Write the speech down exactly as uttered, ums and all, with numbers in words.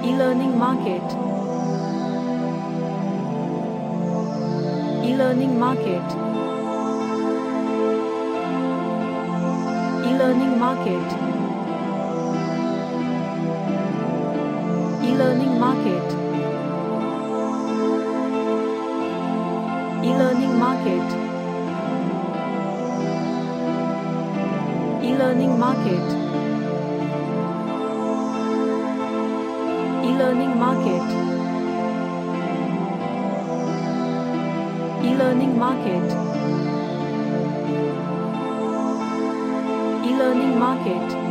E-learning market. E-learning market. E-learning market. E-learning market. E-learning market. E-learning market. E-learning market. E-learning market. E-learning market.